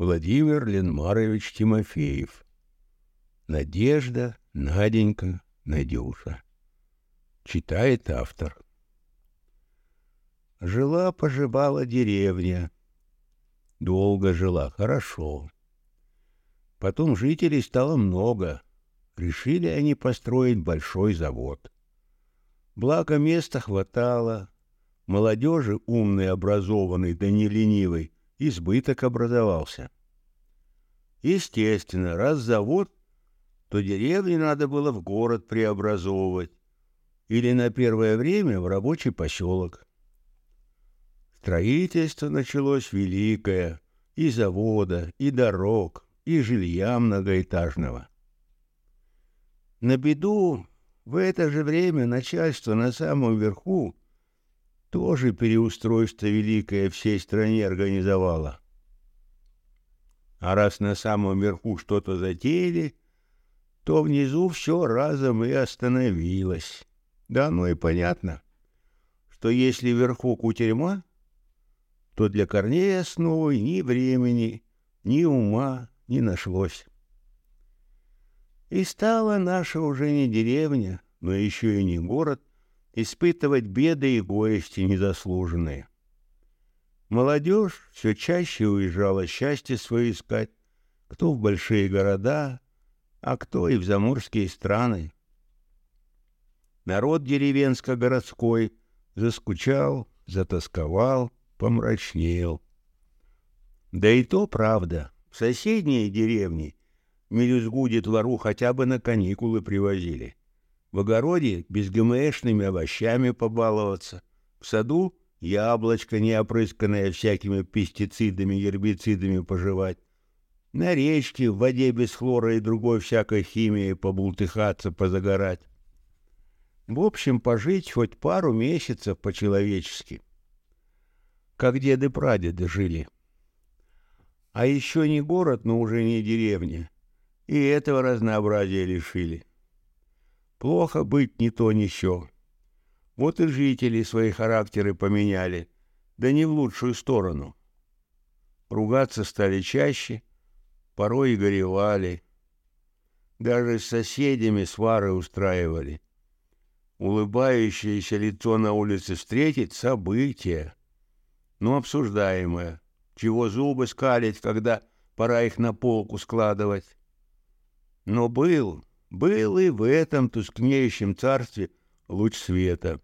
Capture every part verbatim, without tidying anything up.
Владимир Ленмарович Тимофеев. Надежда, Наденька, Надюша. Читает автор. Жила-поживала деревня. Долго жила, хорошо. Потом жителей стало много. Решили они построить большой завод. Благо места хватало. Молодежи умной, образованной, да не ленивой, избыток образовался. Естественно, раз завод, то деревню надо было в город преобразовывать или на первое время в рабочий поселок. Строительство началось великое, и завода, и дорог, и жилья многоэтажного. На беду в это же время начальство на самом верху тоже переустройство великое всей стране организовало. А раз на самом верху что-то затеяли, то внизу все разом и остановилось. Да оно и понятно, что если вверху кутерьма, то для корней основы ни времени, ни ума не нашлось. И стала наша уже не деревня, но еще и не город, испытывать беды и горести незаслуженные. Молодежь все чаще уезжала счастье свое искать, кто в большие города, а кто и в заморские страны. Народ деревенско-городской заскучал, затосковал, помрачнел. Да и то правда, в соседние деревни мелюзгу детвору хотя бы на каникулы привозили. В огороде безгмшными овощами побаловаться, в саду яблочко, не опрысканное всякими пестицидами, гербицидами, пожевать, на речке в воде без хлора и другой всякой химии побултыхаться, позагорать. В общем, пожить хоть пару месяцев по-человечески, как деды-прадеды жили. А еще не город, но уже не деревня, и этого разнообразия лишили. Плохо быть ни то, ни сё. Вот и жители свои характеры поменяли, да не в лучшую сторону. Ругаться стали чаще, порой и горевали. Даже с соседями свары устраивали. Улыбающееся лицо на улице встретить — событие, но обсуждаемое. Чего зубы скалить, когда пора их на полку складывать? Но был... Был и в этом тускнеющем царстве луч света.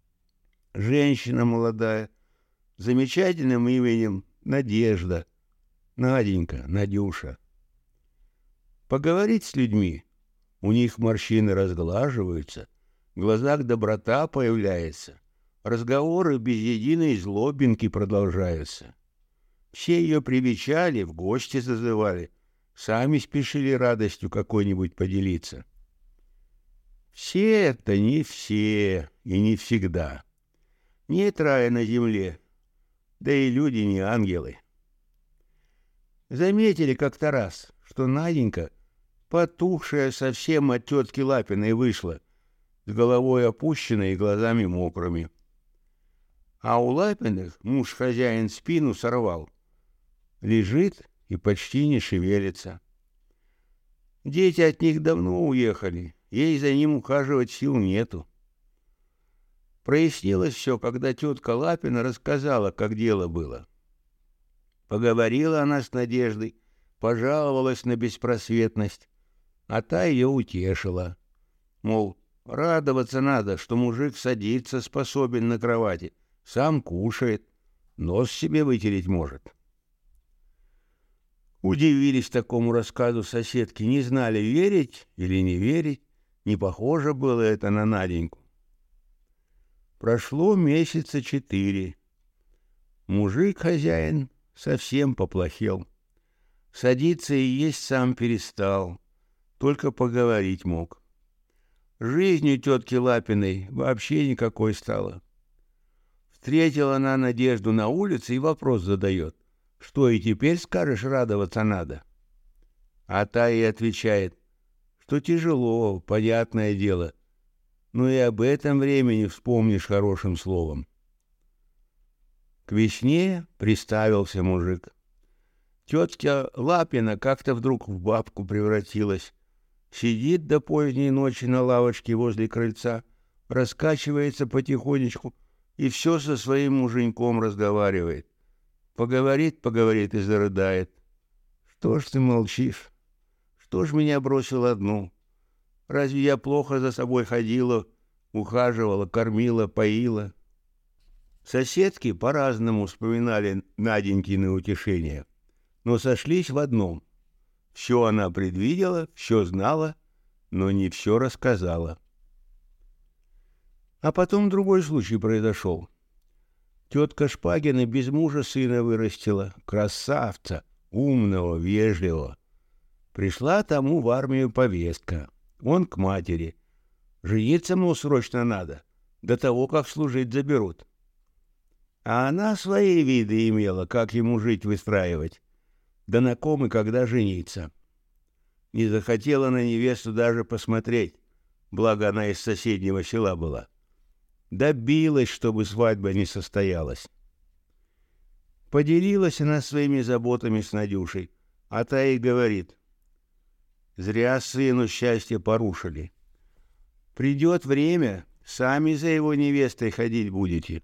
Женщина молодая, замечательным именем Надежда, Наденька, Надюша. Поговорить с людьми, у них морщины разглаживаются, в глазах доброта появляется, разговоры без единой злобинки продолжаются. Все ее привечали, в гости зазывали, сами спешили радостью какой-нибудь поделиться. Все это не все и не всегда. Нет рая на земле, да и люди не ангелы. Заметили как-то раз, что Наденька, потухшая совсем от тетки Лапиной, вышла, с головой опущенной и глазами мокрыми. А у Лапиных муж-хозяин спину сорвал. Лежит и почти не шевелится. Дети от них давно уехали, ей за ним ухаживать сил нету. Прояснилось все, когда тетка Лапина рассказала, как дело было. Поговорила она с Надеждой, пожаловалась на беспросветность, а та ее утешила. Мол, радоваться надо, что мужик садиться способен на кровати, сам кушает, нос себе вытереть может. Удивились такому рассказу соседки, не знали, верить или не верить, не похоже было это на Наденьку. Прошло месяца четыре. Мужик-хозяин совсем поплохел. Садиться и есть сам перестал, только поговорить мог. Жизнь у тетки Лапиной вообще никакой стала. Встретила она Надежду на улице и вопрос задает: что и теперь, скажешь, радоваться надо? А та ей отвечает, что тяжело, понятное дело, но и об этом времени вспомнишь хорошим словом. К весне приставился мужик. Тетка Лапина как-то вдруг в бабку превратилась. Сидит до поздней ночи на лавочке возле крыльца, раскачивается потихонечку и все со своим муженьком разговаривает. Поговорит, поговорит и зарыдает. Что ж ты молчишь? Что ж меня бросил одну? Разве я плохо за собой ходила, ухаживала, кормила, поила? Соседки по-разному вспоминали Наденькины утешения, но сошлись в одном. Все она предвидела, все знала, но не все рассказала. А потом другой случай произошел. Тетка Шпагина без мужа сына вырастила, красавца, умного, вежливого. Пришла тому в армию повестка. Он к матери. Жениться, мол, срочно надо, до того, как служить заберут. А она свои виды имела, как ему жить выстраивать, да на ком и когда жениться. Не захотела на невесту даже посмотреть, благо она из соседнего села была. Добилась, чтобы свадьба не состоялась. Поделилась она своими заботами с Надюшей, а та ей говорит: «Зря сыну счастье порушили. Придет время, сами за его невестой ходить будете».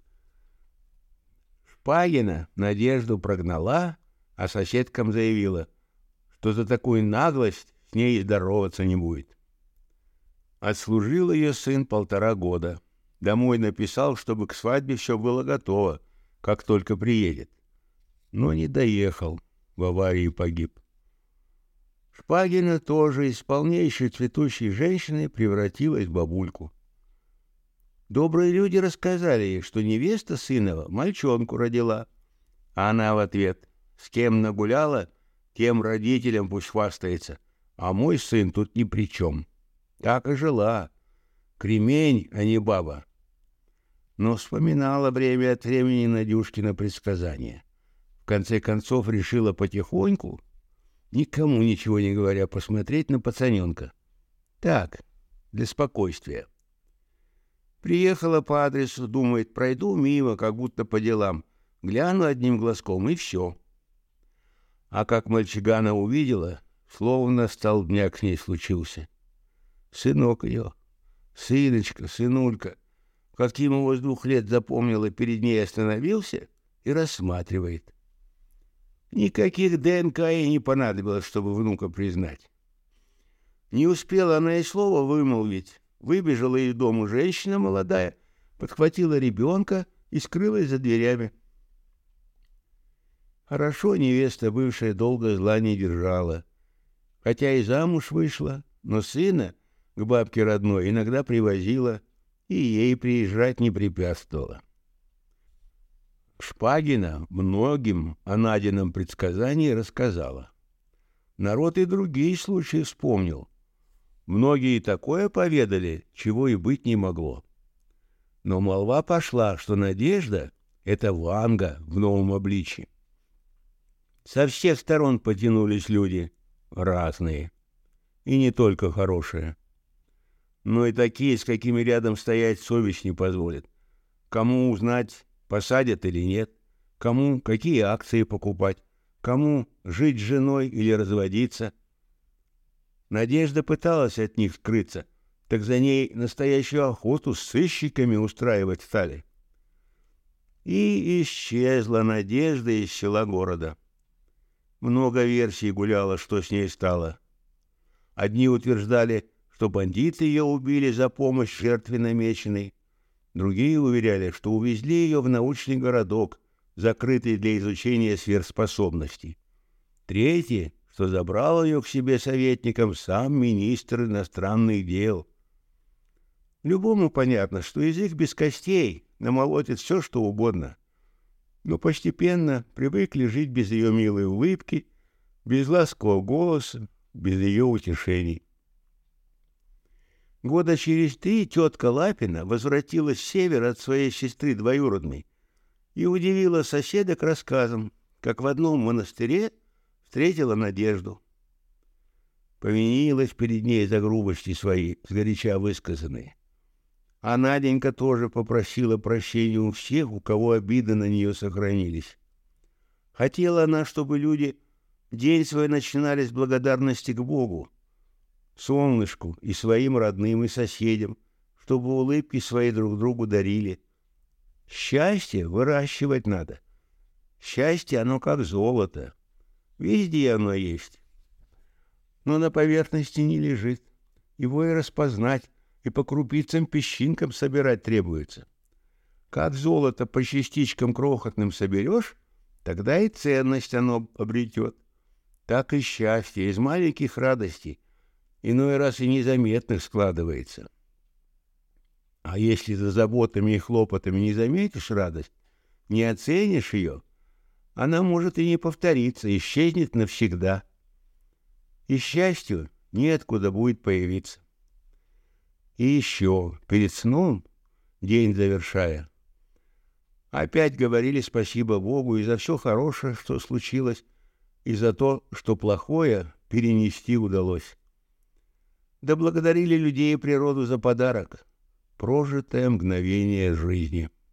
Шпагина Надежду прогнала, а соседкам заявила, что за такую наглость с ней и здороваться не будет. Отслужил ее сын полтора года. Домой написал, чтобы к свадьбе все было готово, как только приедет. Но не доехал, в аварии погиб. Шпагина тоже из полнейшей цветущей женщины превратилась в бабульку. Добрые люди рассказали ей, что невеста сынова мальчонку родила. А она в ответ: «С кем нагуляла, тем родителям пусть хвастается, а мой сын тут ни при чем». Так и жила. Кремень, а не баба. Но вспоминала время от времени Надюшкина предсказания. В конце концов решила потихоньку, никому ничего не говоря, посмотреть на пацаненка. Так, для спокойствия. Приехала по адресу, думает, пройду мимо, как будто по делам. Гляну одним глазком, и все. А как мальчугана увидела, словно столбняк с ней случился. Сынок ее, сыночка, сынулька, каким его с двух лет запомнила, перед ней остановился и рассматривает. Никаких ДНК ей не понадобилось, чтобы внука признать. Не успела она и слова вымолвить. Выбежала из дома женщина молодая, подхватила ребенка и скрылась за дверями. Хорошо невеста бывшая долго зла не держала. Хотя и замуж вышла, но сына к бабке родной иногда привозила и ей приезжать не препятствовала. Шпагина многим о Надином предсказании рассказала. Народ и другие случаи вспомнил. Многие такое поведали, чего и быть не могло. Но молва пошла, что Надежда — это Ванга в новом обличье. Со всех сторон потянулись люди, разные, и не только хорошие. Но и такие, с какими рядом стоять совесть не позволит. Кому узнать, посадят или нет, кому какие акции покупать, кому жить с женой или разводиться. Надежда пыталась от них скрыться, так за ней настоящую охоту с сыщиками устраивать стали. И исчезла Надежда из села города. Много версий гуляло, что с ней стало. Одни утверждали, что бандиты ее убили за помощь жертве намеченной. Другие уверяли, что увезли ее в научный городок, закрытый для изучения сверхспособностей. Третьи, что забрал ее к себе советником сам министр иностранных дел. Любому понятно, что язык без костей намолотит все, что угодно. Но постепенно привыкли жить без ее милой улыбки, без ласкового голоса, без ее утешений. Года через три тетка Лапина возвратилась с севера от своей сестры двоюродной и удивила соседок рассказом, как в одном монастыре встретила Надежду. Повинилась перед ней за грубости свои, сгоряча высказанные. А Наденька тоже попросила прощения у всех, у кого обиды на нее сохранились. Хотела она, чтобы люди день свой начинали с благодарности к Богу, солнышку и своим родным и соседям, чтобы улыбки свои друг другу дарили. Счастье выращивать надо. Счастье, оно как золото. Везде оно есть. Но на поверхности не лежит. Его и распознать, и по крупицам-песчинкам собирать требуется. Как золото по частичкам крохотным соберешь, тогда и ценность оно обретет. Так и счастье из маленьких радостей, иной раз и незаметных, складывается. А если за заботами и хлопотами не заметишь радость, не оценишь ее, она может и не повториться, исчезнет навсегда. И счастью неоткуда будет появиться. И еще перед сном, день завершая, опять говорили спасибо Богу и за все хорошее, что случилось, и за то, что плохое перенести удалось. Да благодарили людей и природу за подарок, прожитое мгновение жизни.